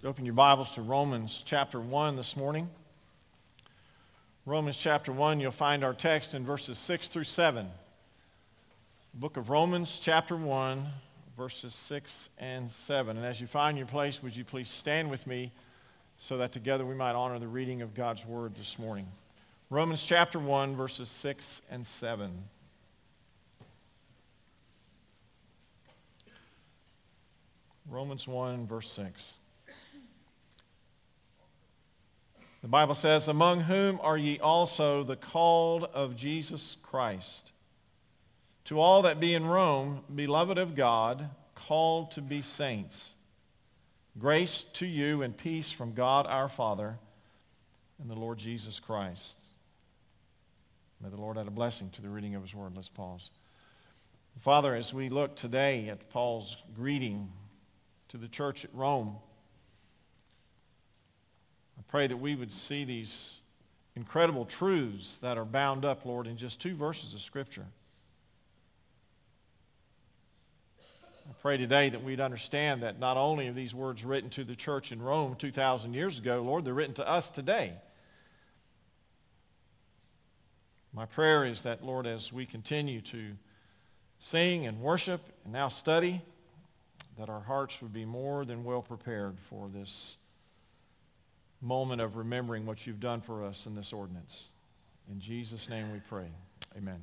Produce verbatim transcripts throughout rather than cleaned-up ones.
Open your Bibles to Romans chapter one this morning. Romans chapter one, you'll find our text in verses six through seven. The book of Romans chapter one, verses six and seven. And as you find your place, would you please stand with me so that together we might honor the reading of God's word this morning. Romans chapter one, verses six and seven. Romans one, verse six. The Bible says, "Among whom are ye also the called of Jesus Christ? To all that be in Rome, beloved of God, called to be saints. Grace to you and peace from God our Father and the Lord Jesus Christ." May the Lord add a blessing to the reading of his word. Let's pause. Father, as we look today at Paul's greeting to the church at Rome, I pray that we would see these incredible truths that are bound up, Lord, in just two verses of Scripture. I pray today that we'd understand that not only are these words written to the church in Rome two thousand years ago, Lord, they're written to us today. My prayer is that, Lord, as we continue to sing and worship and now study, that our hearts would be more than well prepared for this moment of remembering what you've done for us in this ordinance. In Jesus' name we pray. Amen.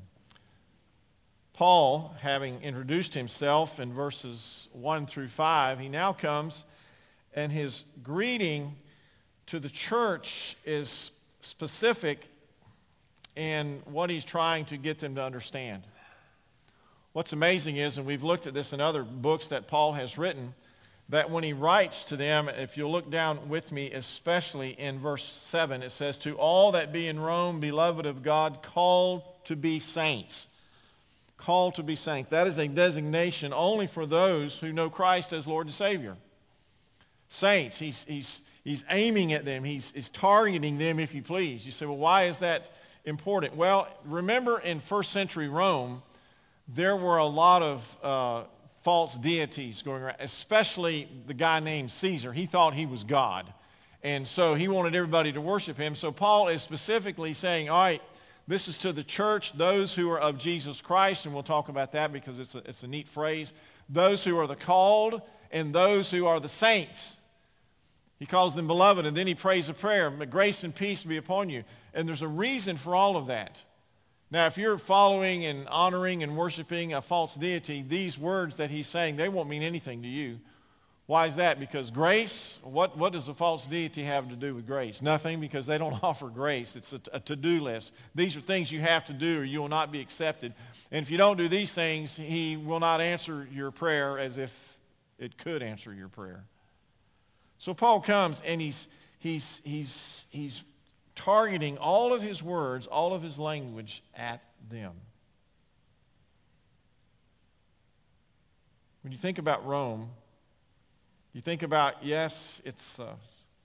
Paul, having introduced himself in verses one through five, he now comes and his greeting to the church is specific in what he's trying to get them to understand. What's amazing is, and we've looked at this in other books that Paul has written, that when he writes to them, if you'll look down with me, especially in verse seven, it says, "To all that be in Rome, beloved of God, called to be saints." Called to be saints. That is a designation only for those who know Christ as Lord and Savior. Saints, he's, he's, he's aiming at them. He's, he's targeting them, if you please. You say, well, why is that important? Well, remember in first century Rome, there were a lot of uh, false deities going around, especially the guy named Caesar. He thought he was God. And so he wanted everybody to worship him. So Paul is specifically saying, all right, this is to the church, those who are of Jesus Christ, and we'll talk about that because it's a, it's a neat phrase, those who are the called and those who are the saints. He calls them beloved, and then he prays a prayer, "May grace and peace be upon you." And there's a reason for all of that. Now, if you're following and honoring and worshiping a false deity, these words that he's saying, they won't mean anything to you. Why is that? Because grace, what, what does a false deity have to do with grace? Nothing, because they don't offer grace. It's a, a to-do list. These are things you have to do or you will not be accepted. And if you don't do these things, he will not answer your prayer as if it could answer your prayer. So Paul comes and he's, he's, he's, he's targeting all of his words, all of his language at them. When you think about Rome, you think about, yes, it's uh,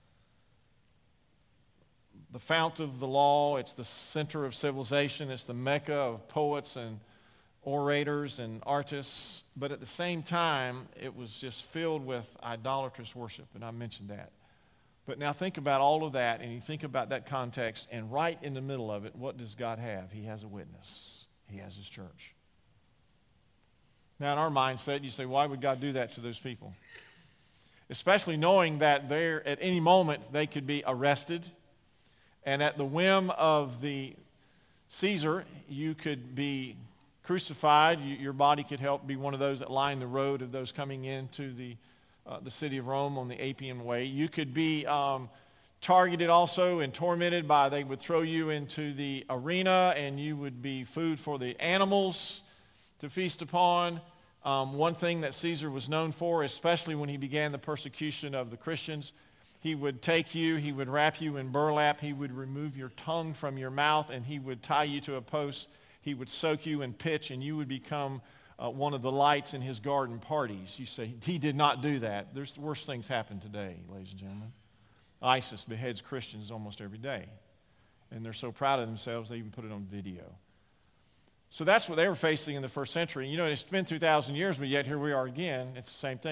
the fount of the law. It's the center of civilization. It's the mecca of poets and orators and artists. But at the same time, it was just filled with idolatrous worship, and I mentioned that. But now think about all of that, and you think about that context, and right in the middle of it, what does God have? He has a witness. He has his church. Now, in our mindset, you say, why would God do that to those people? Especially knowing that they're, at any moment they could be arrested, and at the whim of the Caesar, you could be crucified. You, your body could help be one of those that line the road of those coming into the Uh, the city of Rome on the Appian Way. You could be um, targeted also and tormented by, they would throw you into the arena and you would be food for the animals to feast upon. Um, one thing that Caesar was known for, especially when he began the persecution of the Christians, he would take you, he would wrap you in burlap, he would remove your tongue from your mouth, and he would tie you to a post. He would soak you in pitch, and you would become Uh, one of the lights in his garden parties. You say, he did not do that. There's worse things happen today, ladies and gentlemen. ISIS beheads Christians almost every day. And they're so proud of themselves, they even put it on video. So that's what they were facing in the first century. You know, it's been two thousand years, but yet here we are again. It's the same thing.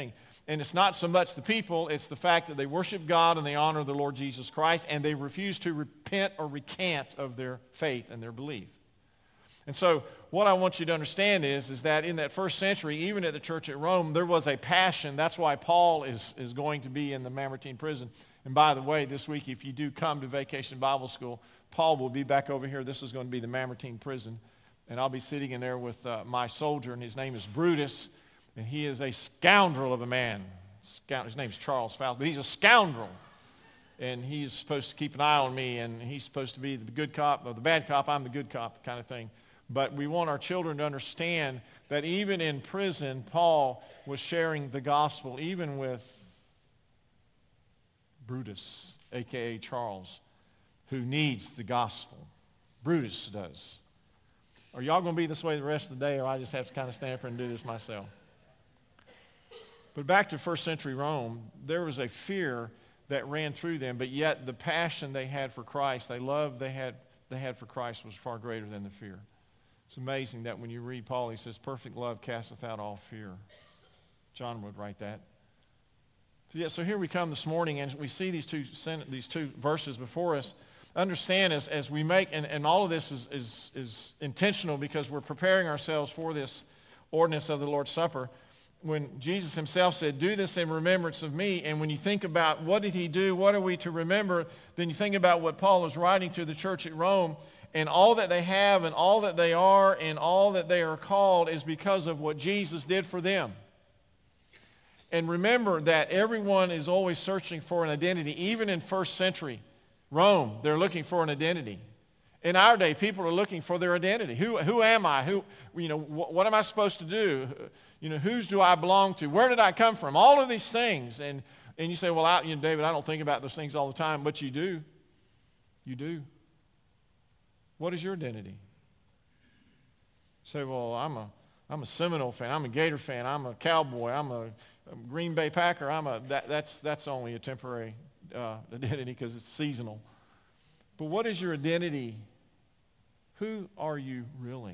And it's not so much the people, it's the fact that they worship God and they honor the Lord Jesus Christ, and they refuse to repent or recant of their faith and their belief. And so what I want you to understand is, is that in that first century, even at the church at Rome, there was a passion. That's why Paul is, is going to be in the Mamertine prison. And by the way, this week, if you do come to Vacation Bible School, Paul will be back over here. This is going to be the Mamertine prison. And I'll be sitting in there with uh, my soldier, and his name is Brutus. And he is a scoundrel of a man. Scound- his name is Charles Fowles, but he's a scoundrel. And he's supposed to keep an eye on me, and he's supposed to be the good cop, or the bad cop, I'm the good cop kind of thing. But we want our children to understand that even in prison, Paul was sharing the gospel, even with Brutus, a k a. Charles, who needs the gospel. Brutus does. Are y'all going to be this way the rest of the day, or I just have to kind of stand up and do this myself? But back to first century Rome, there was a fear that ran through them, but yet the passion they had for Christ, they loved they had, they had for Christ was far greater than the fear. It's amazing that when you read Paul, he says, perfect love casteth out all fear. John would write that. Yeah, so here we come this morning, and we see these two these two verses before us. Understand as, as we make, and, and all of this is, is, is intentional because we're preparing ourselves for this ordinance of the Lord's Supper. When Jesus himself said, do this in remembrance of me, and when you think about what did he do, what are we to remember, then you think about what Paul is writing to the church at Rome, and all that they have and all that they are and all that they are called is because of what Jesus did for them. And remember that everyone is always searching for an identity. Even in first century Rome, they're looking for an identity. In our day, people are looking for their identity. Who, who am I? Who, you know, wh- what am I supposed to do? You know, whose do I belong to? Where did I come from? All of these things. And, and you say, well, I, you know, David, I don't think about those things all the time. But you do. You do. What is your identity? You say, well, I'm a, I'm a Seminole fan. I'm a Gator fan. I'm a Cowboy. I'm a, a Green Bay Packer. I'm a, that, that's, that's only a temporary uh, identity because it's seasonal. But what is your identity? Who are you really?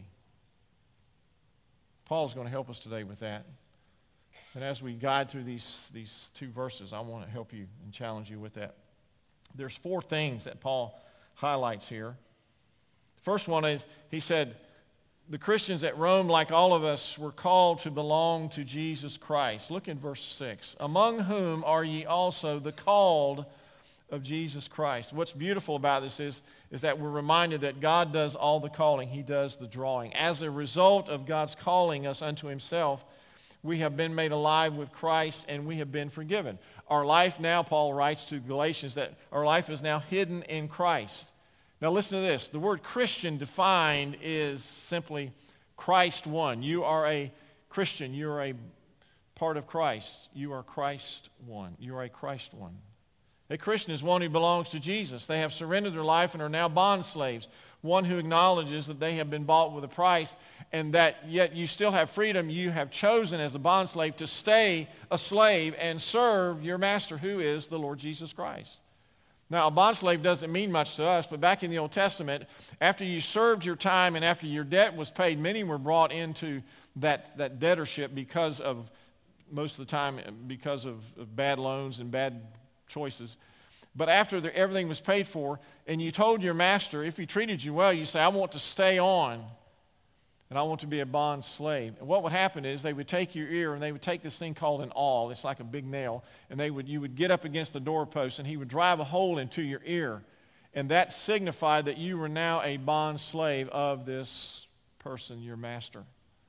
Paul's going to help us today with that. And as we guide through these, these two verses, I want to help you and challenge you with that. There's four things that Paul highlights here. The first one is, he said, the Christians at Rome, like all of us, were called to belong to Jesus Christ. Look in verse six. Among whom are ye also the called of Jesus Christ. What's beautiful about this is, is that we're reminded that God does all the calling. He does the drawing. As a result of God's calling us unto himself, we have been made alive with Christ and we have been forgiven. Our life now, Paul writes to Galatians, that our life is now hidden in Christ. Now listen to this. The word Christian defined is simply Christ one. You are a Christian. You are a part of Christ. You are Christ one. You are a Christ one. A Christian is one who belongs to Jesus. They have surrendered their life and are now bond slaves. One who acknowledges that they have been bought with a price and that yet you still have freedom. You have chosen as a bond slave to stay a slave and serve your master, who is the Lord Jesus Christ. Now, a bond slave doesn't mean much to us, but back in the Old Testament, after you served your time and after your debt was paid, many were brought into that, that debtorship because of, most of the time, because of, of bad loans and bad choices. But after the, everything was paid for, and you told your master, if he treated you well, you say, I want to stay on, and I want to be a bond slave. And what would happen is they would take your ear, and they would take this thing called an awl. It's like a big nail. And they would, you would get up against the doorpost, and he would drive a hole into your ear. And that signified that you were now a bond slave of this person, your master.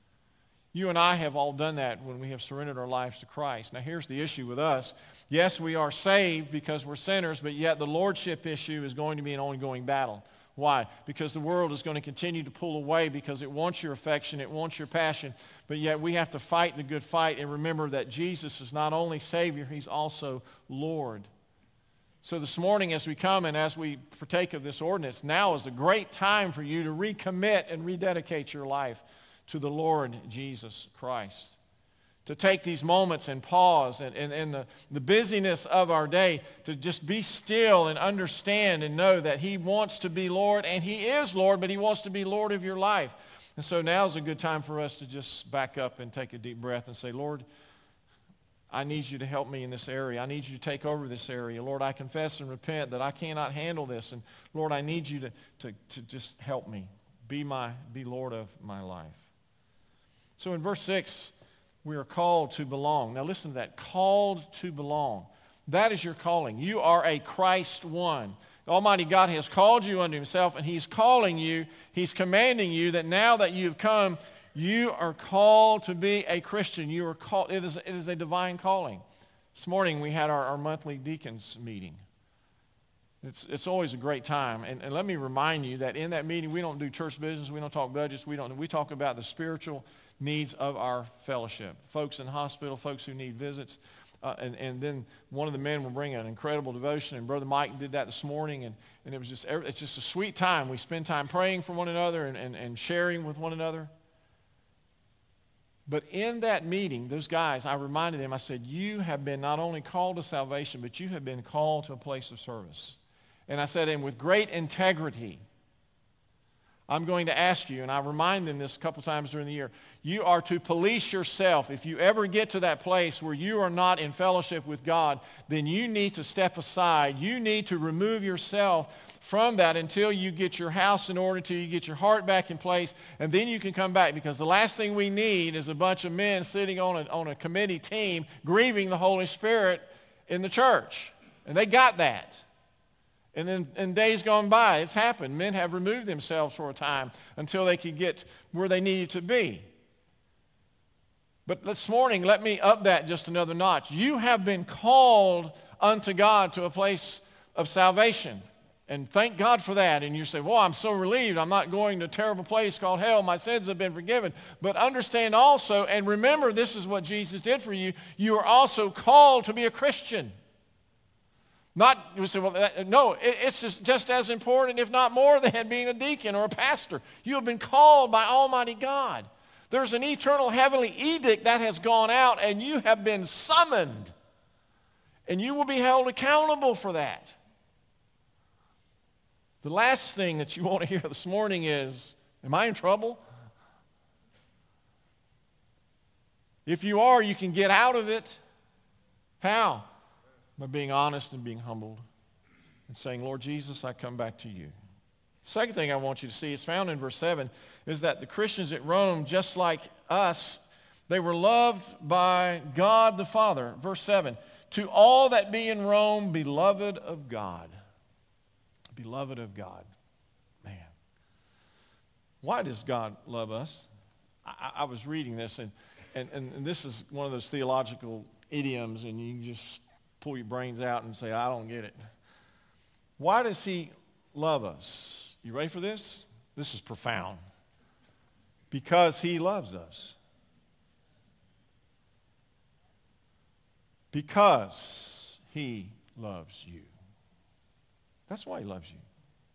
You and I have all done that when we have surrendered our lives to Christ. Now here's the issue with us. Yes, we are saved because we're sinners, but yet the lordship issue is going to be an ongoing battle. Why? Because the world is going to continue to pull away because it wants your affection, it wants your passion, but yet we have to fight the good fight and remember that Jesus is not only Savior, he's also Lord. So this morning as we come and as we partake of this ordinance, now is a great time for you to recommit and rededicate your life to the Lord Jesus Christ. To take these moments and pause and, and, and the, the busyness of our day to just be still and understand and know that he wants to be Lord, and he is Lord, but he wants to be Lord of your life. And so now is a good time for us to just back up and take a deep breath and say, Lord, I need you to help me in this area. I need you to take over this area. Lord, I confess and repent that I cannot handle this. And Lord, I need you to, to, to just help me. Be my, be Lord of my life. So in verse six, we are called to belong. Now listen to that. Called to belong. That is your calling. You are a Christ one. Almighty God has called you unto himself, and he's calling you. He's commanding you that now that you've come, you are called to be a Christian. You are called. It is, it is a divine calling. This morning we had our, our monthly deacons meeting. It's, it's always a great time. And, and let me remind you that in that meeting we don't do church business. We don't talk budgets. We don't. We talk about the spiritual needs of our fellowship. Folks in the hospital, folks who need visits. Uh, and, and then one of the men will bring an incredible devotion. And Brother Mike did that this morning. And, and it was just, it's just a sweet time. We spend time praying for one another and, and, and sharing with one another. But in that meeting, those guys, I reminded them, I said, you have been not only called to salvation, but you have been called to a place of service. And I said, and with great integrity, I'm going to ask you, and I remind them this a couple times during the year, you are to police yourself. If you ever get to that place where you are not in fellowship with God, then you need to step aside. You need to remove yourself from that until you get your house in order, until you get your heart back in place, and then you can come back. Because the last thing we need is a bunch of men sitting on a, on a committee team grieving the Holy Spirit in the church. And they got that. And then in days gone by, it's happened. Men have removed themselves for a time until they could get where they needed to be. But this morning, let me up that just another notch. You have been called unto God to a place of salvation. And thank God for that. And you say, well, I'm so relieved. I'm not going to a terrible place called hell. My sins have been forgiven. But understand also, and remember, this is what Jesus did for you. You are also called to be a Christian. Not, you say, well, that, no, it, it's just, just as important, if not more, than being a deacon or a pastor. You have been called by Almighty God. There's an eternal heavenly edict that has gone out, and you have been summoned. And you will be held accountable for that. The last thing that you want to hear this morning is, am I in trouble? If you are, you can get out of it. How? By being honest and being humbled and saying, Lord Jesus, I come back to you. Second thing I want you to see, it's found in verse seven, is that the Christians at Rome, just like us, they were loved by God the Father. Verse seven, to all that be in Rome, beloved of God. Beloved of God. Man. Why does God love us? I, I was reading this, and, and, and this is one of those theological idioms, and you can just pull your brains out and say, I don't get it. Why does he love us? You ready for this? This is profound. Because he loves us. Because he loves you. That's why he loves you.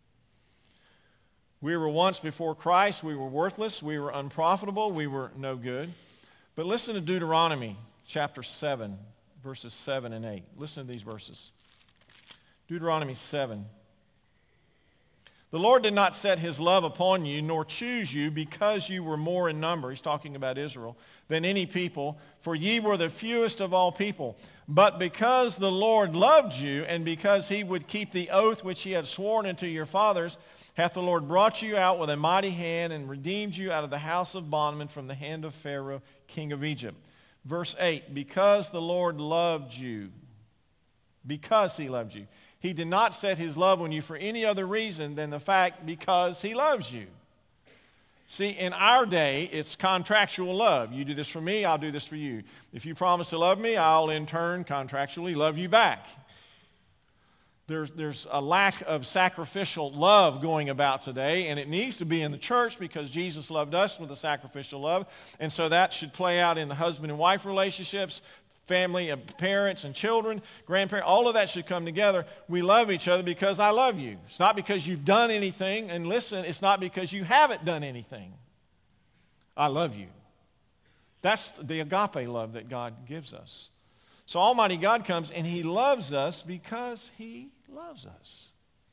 We were once before Christ. We were worthless. We were unprofitable. We were no good. But listen to Deuteronomy chapter seven, verses seven and eight. Listen to these verses. Deuteronomy seven. The Lord did not set his love upon you, nor choose you, because you were more in number, he's talking about Israel, than any people, for ye were the fewest of all people. But because the Lord loved you, and because he would keep the oath which he had sworn unto your fathers, hath the Lord brought you out with a mighty hand, and redeemed you out of the house of bondmen from the hand of Pharaoh, king of Egypt. Verse eight, because the Lord loved you, because he loved you. He did not set his love on you for any other reason than the fact because he loves you. See, in our day, it's contractual love. You do this for me, I'll do this for you. If you promise to love me, I'll in turn contractually love you back. There's, there's a lack of sacrificial love going about today, and it needs to be in the church because Jesus loved us with a sacrificial love. And so that should play out in the husband and wife relationships, family and parents and children, grandparents, all of that should come together. We love each other because I love you. It's not because you've done anything. And listen, it's not because you haven't done anything. I love you. That's the agape love that God gives us. So Almighty God comes and he loves us because he loves us.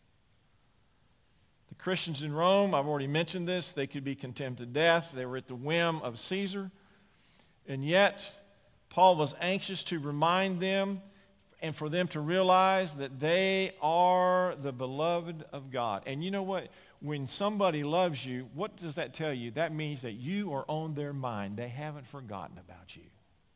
The Christians in Rome, I've already mentioned this, they could be condemned to death. They were at the whim of Caesar. And yet, Paul was anxious to remind them and for them to realize that they are the beloved of God. And you know what? When somebody loves you, what does that tell you? That means that you are on their mind. They haven't forgotten about you.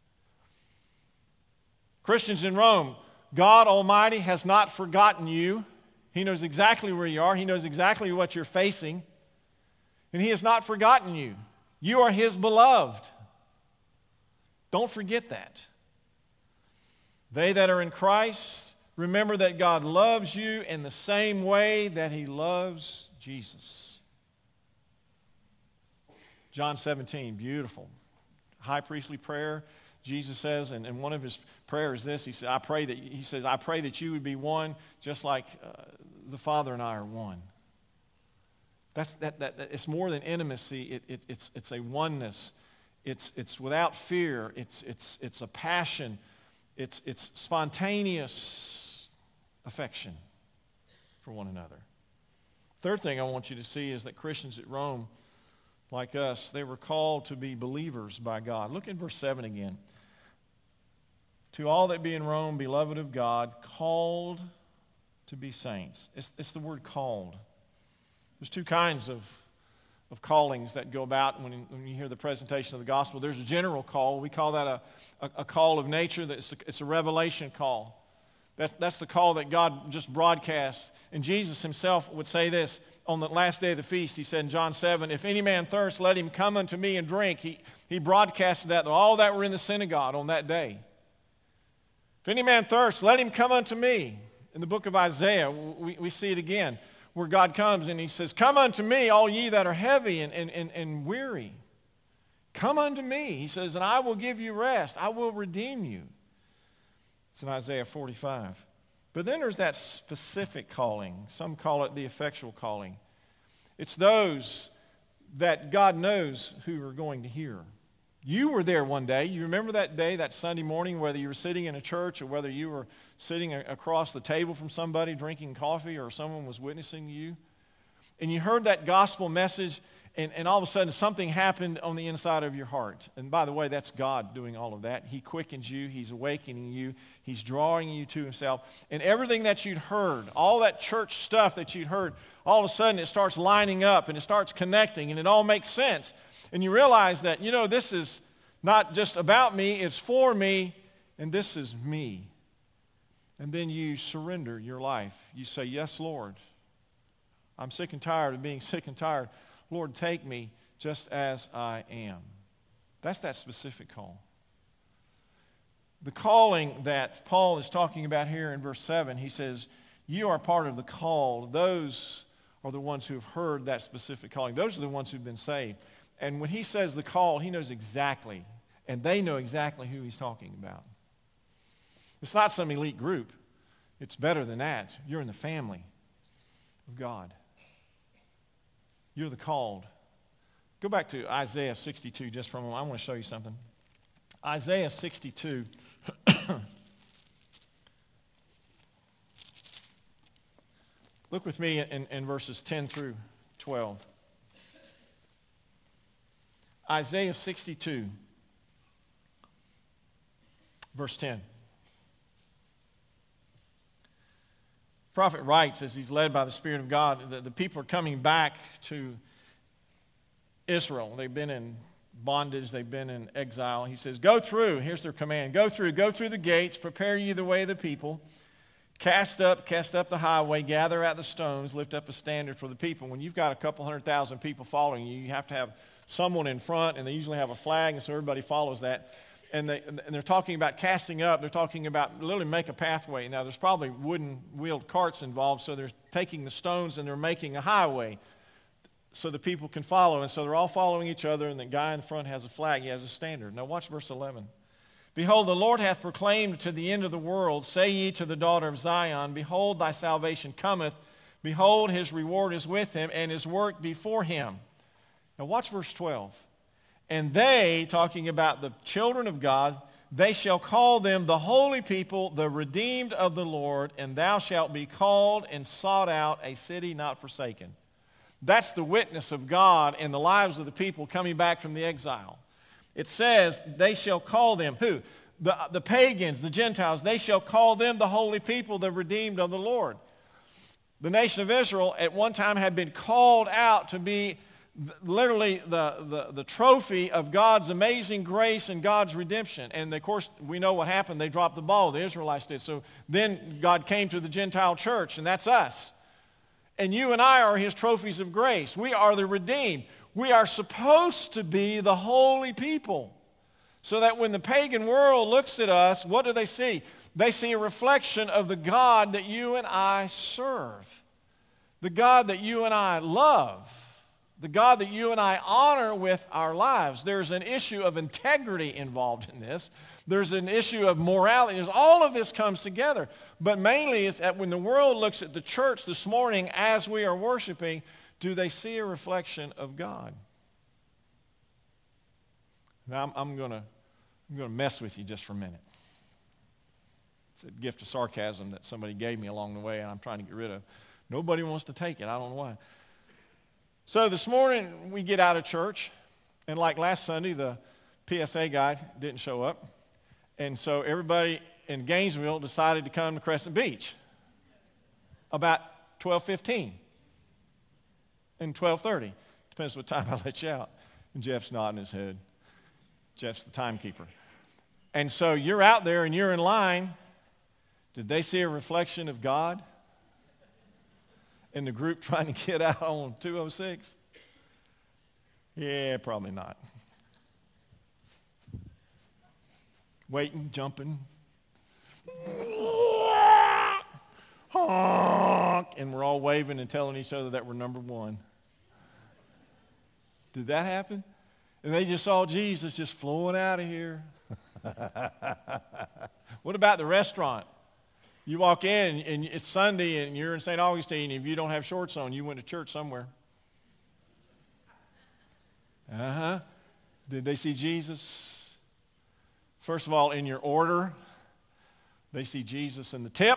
Christians in Rome, God Almighty has not forgotten you. He knows exactly where you are. He knows exactly what you're facing. And he has not forgotten you. You are his beloved. Don't forget that. They that are in Christ, remember that God loves you in the same way that he loves Jesus. John seventeen, beautiful. High priestly prayer. Jesus says, and, and one of his prayers is this. He said, I pray that he says, I pray that you would be one, just like uh, the Father and I are one. That's that, that, that it's more than intimacy. It, it, it's it's a oneness. It's it's without fear. It's it's it's a passion. It's it's spontaneous affection for one another. Third thing I want you to see is that Christians at Rome, like us, they were called to be believers by God. Look at verse seven again. To all that be in Rome, beloved of God, called to be saints. It's, it's the word called. There's two kinds of, of callings that go about when, when you hear the presentation of the gospel. There's a general call. We call that a, a, a call of nature. That's a, it's a revelation call. That, that's the call that God just broadcasts. And Jesus himself would say this on the last day of the feast. He said in John seven, if any man thirst, let him come unto me and drink. He, he broadcasted that to all that were in the synagogue on that day. If any man thirst, let him come unto me. In the book of Isaiah, we, we see it again, where God comes and he says, come unto me, all ye that are heavy and, and, and, and weary. Come unto me, he says, and I will give you rest. I will redeem you. It's in Isaiah forty-five. But then there's that specific calling. Some call it the effectual calling. It's those that God knows who are going to hear. You were there one day. You remember that day, that Sunday morning, whether you were sitting in a church or whether you were sitting a- across the table from somebody drinking coffee or someone was witnessing to you. And you heard that gospel message, and, and all of a sudden something happened on the inside of your heart. And by the way, that's God doing all of that. He quickens you. He's awakening you. He's drawing you to himself. And everything that you'd heard, all that church stuff that you'd heard, all of a sudden it starts lining up and it starts connecting and it all makes sense. And you realize that, you know, this is not just about me, it's for me, and this is me. And then you surrender your life. You say, yes, Lord. I'm sick and tired of being sick and tired. Lord, take me just as I am. That's that specific call. The calling that Paul is talking about here in verse seven, he says, you are part of the call. Those are the ones who have heard that specific calling. Those are the ones who've been saved. And when he says the call, he knows exactly, and they know exactly who he's talking about. It's not some elite group. It's better than that. You're in the family of God. You're the called. Go back to Isaiah sixty-two just for a moment. I want to show you something. Isaiah sixty-two. Look with me in, in verses ten through twelve. Isaiah sixty-two, verse ten. The prophet writes, as he's led by the Spirit of God, that the people are coming back to Israel. They've been in bondage. They've been in exile. He says, go through. Here's their command. Go through. Go through the gates. Prepare ye the way of the people. Cast up, cast up the highway. Gather out the stones. Lift up a standard for the people. When you've got a couple hundred thousand people following you, you have to have someone in front, and they usually have a flag, and so everybody follows that. And, they, and they're talking about casting up. They're talking about literally make a pathway. Now, there's probably wooden wheeled carts involved, so they're taking the stones and they're making a highway so the people can follow. And so they're all following each other, and the guy in front has a flag. He has a standard. Now, watch verse eleven. Behold, the Lord hath proclaimed to the end of the world, say ye to the daughter of Zion, behold, thy salvation cometh. Behold, his reward is with him, and his work before him. Now watch verse twelve. And they, talking about the children of God, they shall call them the holy people, the redeemed of the Lord, and thou shalt be called and sought out, a city not forsaken. That's the witness of God in the lives of the people coming back from the exile. It says they shall call them, who? the, the pagans, the Gentiles, they shall call them the holy people, the redeemed of the Lord. The nation of Israel at one time had been called out to be literally the, the, the trophy of God's amazing grace and God's redemption. And of course, we know what happened. They dropped the ball. The Israelites did. So then God came to the Gentile church, and that's us. And you and I are his trophies of grace. We are the redeemed. We are supposed to be the holy people. So that when the pagan world looks at us, what do they see? They see a reflection of the God that you and I serve. The God that you and I love. The God that you and I honor with our lives. There's an issue of integrity involved in this. There's an issue of morality. There's, all of this comes together. But mainly it's that when the world looks at the church this morning as we are worshiping, do they see a reflection of God? Now I'm, I'm going to I'm going to mess with you just for a minute. It's a gift of sarcasm that somebody gave me along the way, and I'm trying to get rid of. Nobody wants to take it. I don't know why. So this morning we get out of church, and like last Sunday, the P S A guy didn't show up. And so everybody in Gainesville decided to come to Crescent Beach about twelve fifteen and twelve thirty. Depends what time I let you out. And Jeff's nodding his head. Jeff's the timekeeper. And so you're out there and you're in line. Did they see a reflection of God in the group trying to get out on two oh six? Yeah, probably not. Waiting, jumping. Honk, and we're all waving and telling each other that we're number one. Did that happen? And they just saw Jesus just flowing out of here. What about the restaurant? You walk in and it's Sunday and you're in Saint Augustine. If you don't have shorts on, you went to church somewhere. Uh-huh. Did they see Jesus? First of all, in your order, they see Jesus in the tip.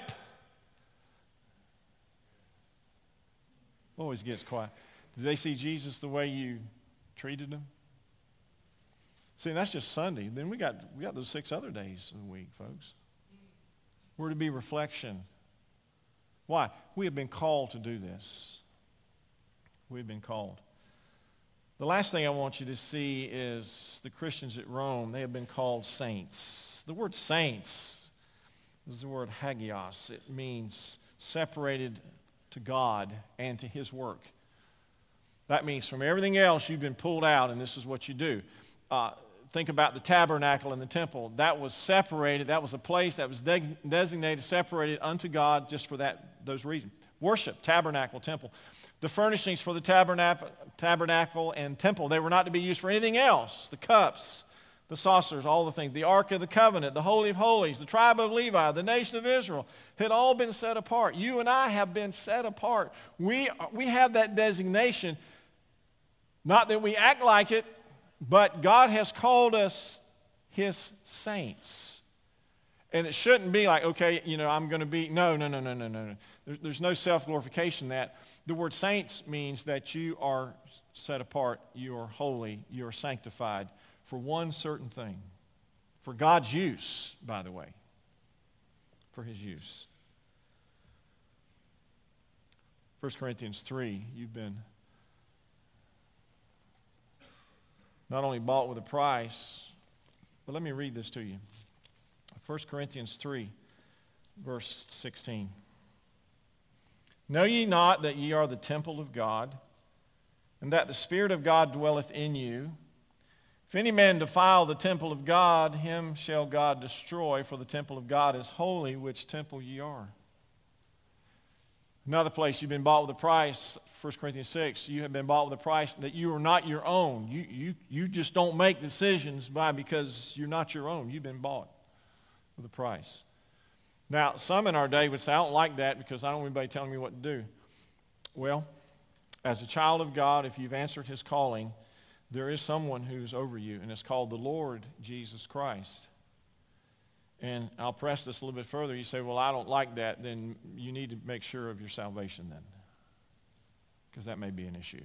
Always gets quiet. Did they see Jesus the way you treated them? See, that's just Sunday. Then we got we got those six other days of the week, folks. We're to be reflection. Why? We have been called to do this. We've been called. The last thing I want you to see is the Christians at Rome. They have been called saints. The word saints is the word hagios. It means separated to God and to his work. That means from everything else you've been pulled out, and this is what you do. Uh, think about the tabernacle and the temple. That was separated. That was a place that was de- designated, separated unto God just for that those reasons. Worship, tabernacle, temple. The furnishings for the tabernacle, tabernacle and temple, they were not to be used for anything else. The cups, the saucers, all the things. The Ark of the Covenant, the Holy of Holies, the tribe of Levi, the nation of Israel had all been set apart. You and I have been set apart. We, we have that designation. Not that we act like it, but God has called us his saints. And it shouldn't be like, okay, you know, I'm going to be, no, no, no, no, no, no. There's, there's no self-glorification in that. The word saints means that you are set apart, you are holy, you are sanctified for one certain thing. For God's use, by the way. For his use. First Corinthians three, you've been not only bought with a price, but let me read this to you. First Corinthians three, verse sixteen. Know ye not that ye are the temple of God, and that the Spirit of God dwelleth in you? If any man defile the temple of God, him shall God destroy, for the temple of God is holy, which temple ye are. Another place, you've been bought with a price, First Corinthians six, you have been bought with a price that you are not your own. You, you, you just don't make decisions by because you're not your own. You've been bought with a price. Now, some in our day would say, I don't like that because I don't want anybody telling me what to do. Well, as a child of God, if you've answered his calling, there is someone who's over you, and it's called the Lord Jesus Christ. And I'll press this a little bit further. You say, well, I don't like that. Then you need to make sure of your salvation then, because that may be an issue.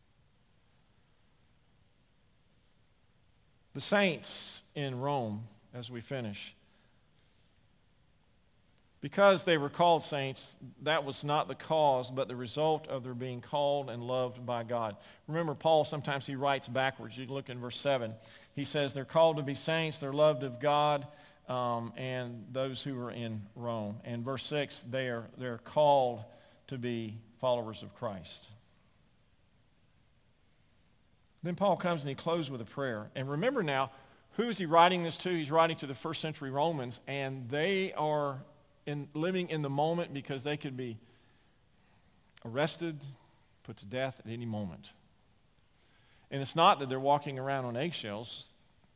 The saints in Rome as we finish. Because they were called saints, that was not the cause, but the result of their being called and loved by God. Remember, Paul, sometimes he writes backwards. You can look in verse seven. He says they're called to be saints, they're loved of God, um, and those who are in Rome. And verse six, they are, they're called to be followers of Christ. Then Paul comes and he closes with a prayer. And remember now, who is he writing this to? He's writing to the first century Romans, and they are in living in the moment because they could be arrested, put to death at any moment. And it's not that they're walking around on eggshells.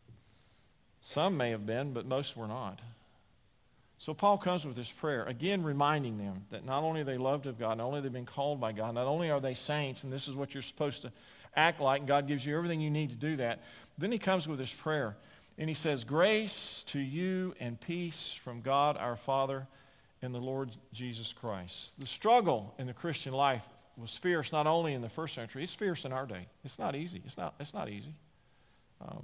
Some may have been, but most were not. So Paul comes with this prayer, again reminding them that not only are they loved of God, not only have they been called by God, not only are they saints, and this is what you're supposed to act like, and God gives you everything you need to do that. Then he comes with this prayer, and he says, grace to you and peace from God our Father and the Lord Jesus Christ. The struggle in the Christian life was fierce not only in the first century, it's fierce in our day. It's not easy. It's not, it's not easy. Um,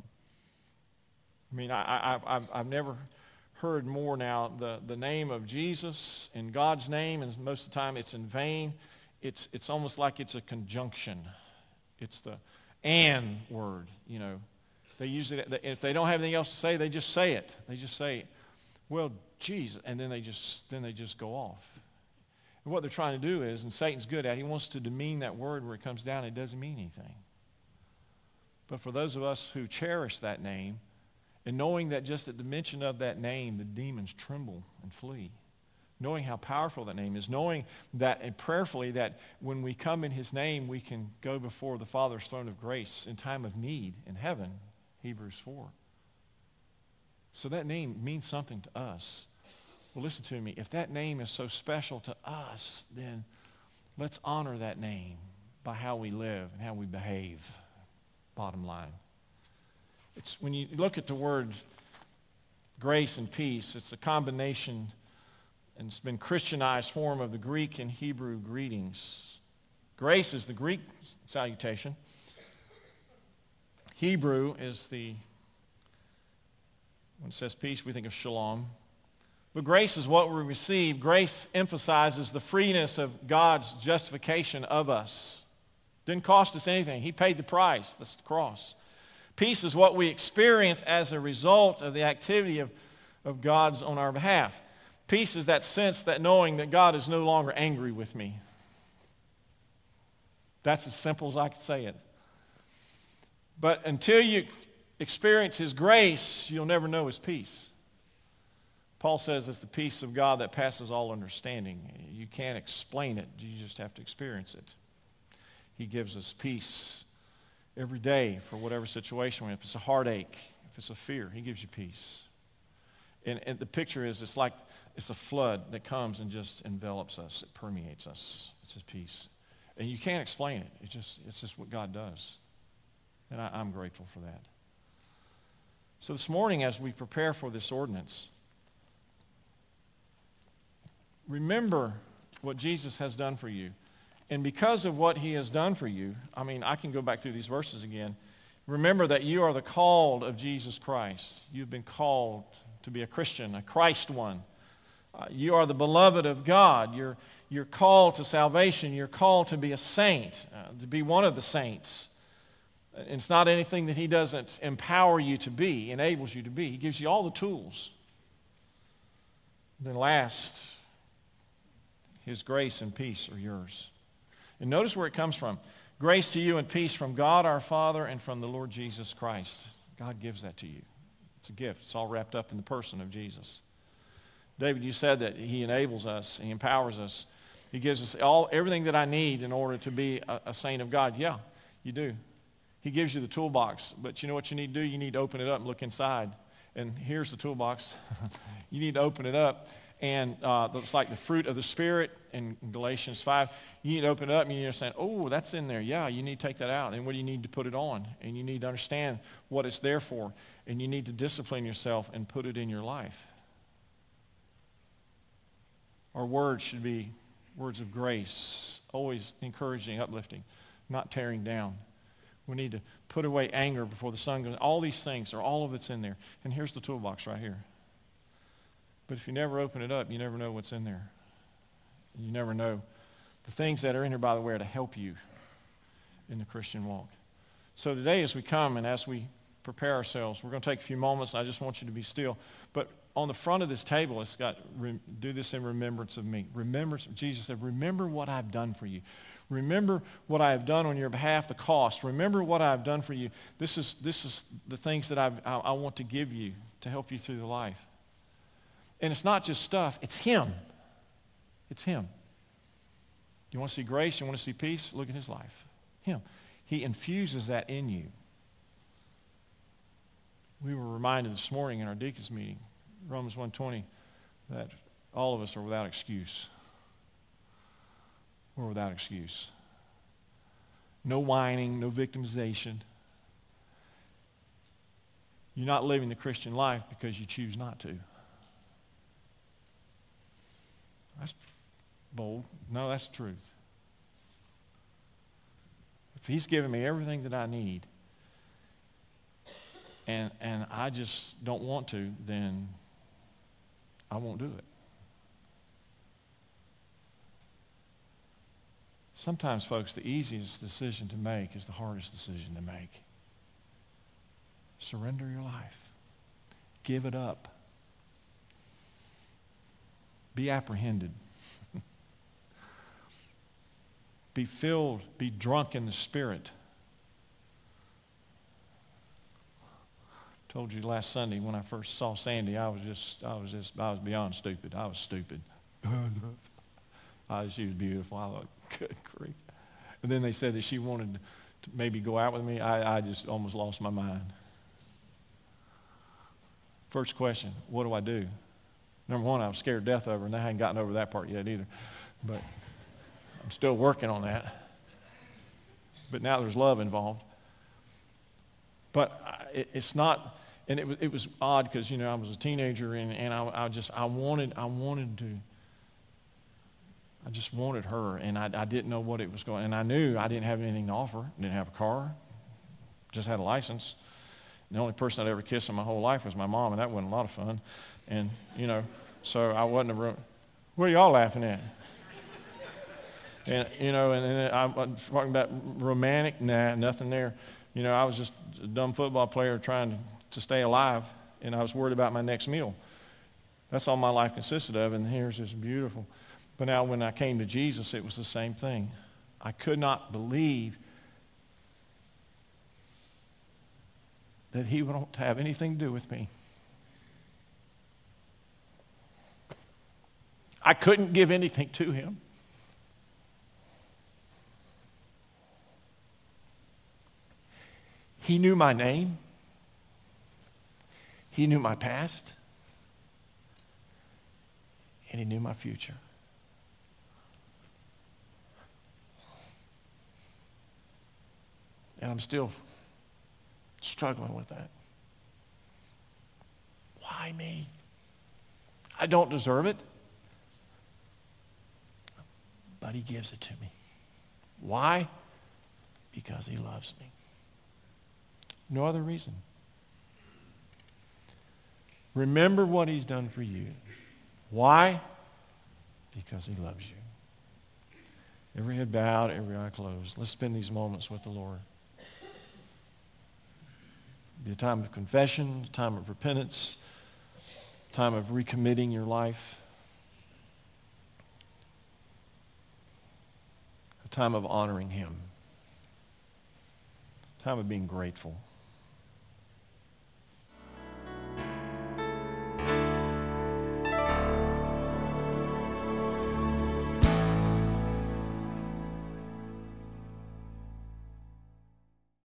I mean, I, I, I've, I've never heard more now the, the name of Jesus in God's name, and most of the time it's in vain. It's, it's almost like it's a conjunction. It's the and word, you know. They use it, if they don't have anything else to say, they just say it. They just say, well, Jesus, and then they just then they just go off. And what they're trying to do is, and Satan's good at it, he wants to demean that word where it comes down, it doesn't mean anything. But for those of us who cherish that name, and knowing that just at the mention of that name, the demons tremble and flee, knowing how powerful that name is, knowing that, and prayerfully, that when we come in his name, we can go before the Father's throne of grace in time of need in heaven, Hebrews four. So that name means something to us. Well, listen to me. If that name is so special to us, then let's honor that name by how we live and how we behave, bottom line. It's when you look at the word grace and peace, it's a combination, and it's been Christianized form of the Greek and Hebrew greetings. Grace is the Greek salutation. Hebrew is the, when it says peace, we think of shalom. But grace is what we receive. Grace emphasizes the freeness of God's justification of us. Didn't cost us anything. He paid the price, the cross. Peace is what we experience as a result of the activity of, of God's on our behalf. Peace is that sense, that knowing that God is no longer angry with me. That's as simple as I can say it. But until you experience his grace, you'll never know his peace. Paul says it's the peace of God that passes all understanding. You can't explain it. You just have to experience it. He gives us peace every day for whatever situation we're in. If it's a heartache, if it's a fear, he gives you peace. And, and the picture is it's like it's a flood that comes and just envelops us. It permeates us. It's his peace. And you can't explain it. It's just, it's just what God does. And I, I'm grateful for that. So this morning, as we prepare for this ordinance, remember what Jesus has done for you. And because of what he has done for you, I mean, I can go back through these verses again. Remember that you are the called of Jesus Christ. You've been called to be a Christian, a Christ one. Uh, you are the beloved of God. You're, you're called to salvation. You're called to be a saint, uh, to be one of the saints. It's not anything that he doesn't empower you to be, enables you to be. He gives you all the tools. Then last, his grace and peace are yours. And notice where it comes from. Grace to you and peace from God our Father and from the Lord Jesus Christ. God gives that to you. It's a gift. It's all wrapped up in the person of Jesus. David, you said that he enables us. He empowers us. He gives us all everything that I need in order to be a, a saint of God. Yeah, you do. He gives you the toolbox. But you know what you need to do? You need to open it up and look inside. And here's the toolbox. You need to open it up. And uh, it's like the fruit of the Spirit in Galatians five. You need to open it up and you need to understand, oh, that's in there. Yeah, you need to take that out. And what do you need to put it on? And you need to understand what it's there for. And you need to discipline yourself and put it in your life. Our words should be words of grace, always encouraging, uplifting, not tearing down. We need to put away anger before the sun goes. All these things, are all of it's in there. And here's the toolbox right here. But if you never open it up, you never know what's in there. You never know. The things that are in here, by the way, are to help you in the Christian walk. So today as we come and as we prepare ourselves, we're going to take a few moments. I just want you to be still. But on the front of this table, it's got, do this in remembrance of me. Remember, Jesus said, remember what I've done for you. Remember what I have done on your behalf, the cost. Remember what I've done for you. This is, this is the things that I've, I, I want to give you to help you through the life. And it's not just stuff. It's him. It's him. You want to see grace? You want to see peace? Look at his life. Him. He infuses that in you. We were reminded this morning in our deacons meeting, Romans one twenty, that all of us are without excuse. We're without excuse. No whining, no victimization. You're not living the Christian life because you choose not to. That's bold. No, that's the truth. If he's given me everything that I need, and and I just don't want to, then I won't do it. Sometimes, folks, the easiest decision to make is the hardest decision to make. Surrender your life. Give it up. Be apprehended. Be filled, be drunk in the Spirit. Told you last Sunday when I first saw Sandy, I was just, I was just, I was beyond stupid. I was stupid. I, she was beautiful. I thought, good grief. And then they said that she wanted to maybe go out with me. I, I just almost lost my mind. First question, what do I do? Number one, I was scared to death of her, and I hadn't gotten over that part yet either. But I'm still working on that. But now there's love involved. But I, it, it's not, and it was it was odd because, you know, I was a teenager, and, and I, I just, I wanted, I wanted to, I just wanted her, and I, I didn't know what it was going, and I knew I didn't have anything to offer. Didn't have a car, just had a license. And the only person I'd ever kissed in my whole life was my mom, and that wasn't a lot of fun. And, you know, so I wasn't a, what are y'all laughing at? And, you know, and, and I'm talking about romantic, nah, nothing there. You know, I was just a dumb football player trying to, to stay alive, and I was worried about my next meal. That's all my life consisted of, and here's this beautiful. But now when I came to Jesus, it was the same thing. I could not believe that he would have anything to do with me. I couldn't give anything to him. He knew my name. He knew my past. And he knew my future. And I'm still struggling with that. Why me? I don't deserve it. But he gives it to me. Why? Because he loves me. No other reason. Remember what he's done for you. Why? Because he loves you. Every head bowed, every eye closed. Let's spend these moments with the Lord. It'll be a time of confession, a time of repentance, a time of recommitting your life, a time of honoring him, a time of being grateful.